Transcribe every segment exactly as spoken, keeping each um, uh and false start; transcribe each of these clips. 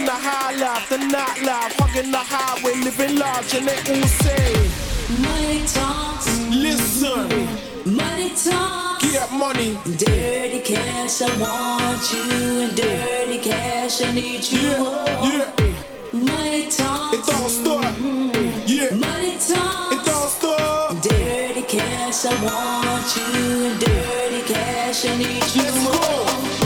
the high life, the night life, hugging the highway, living large, and they all say, money talks. Listen, money talks. Get money. Dirty cash, I want you, and dirty cash, I need you. Yeah, yeah. Money talks. It don't stop. Yeah. Money talks. It don't stop. Dirty cash, I want you, and dirty cash, I need you. Let's go.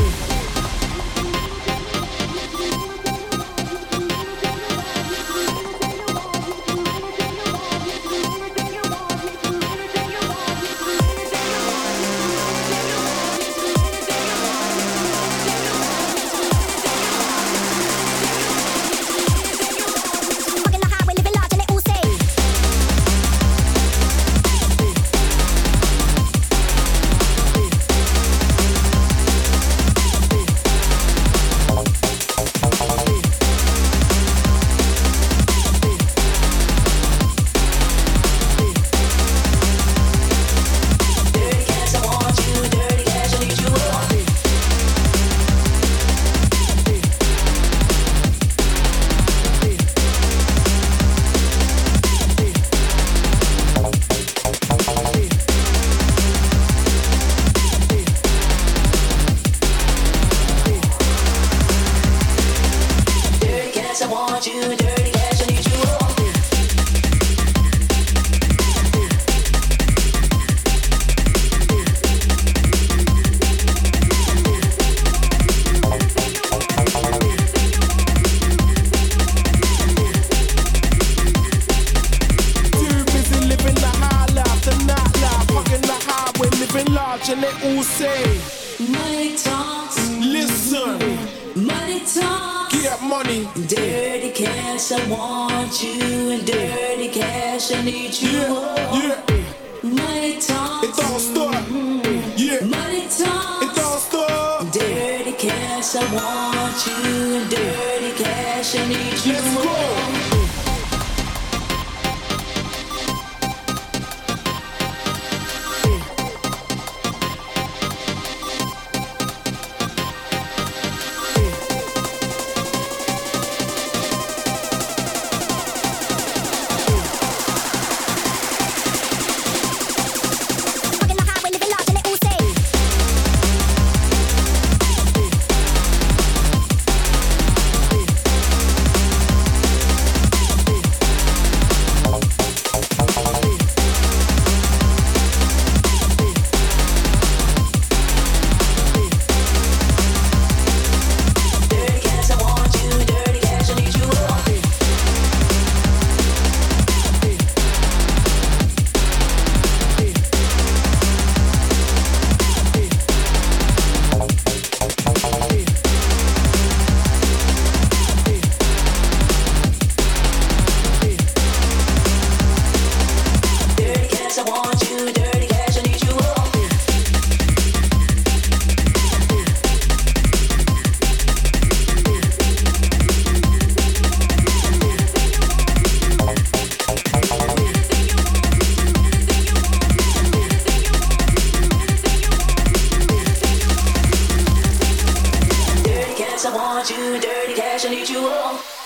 And they all say, money talks. Listen, money talks. Get money. Dirty cash, I want you, and dirty cash, I need you. Yeah, yeah. Money talks. It don't stop. Yeah. Money talks. It don't stop. Dirty cash, I want you, and dirty cash, I need you. Let's go. I want you, dirty cash, I need you. Oh.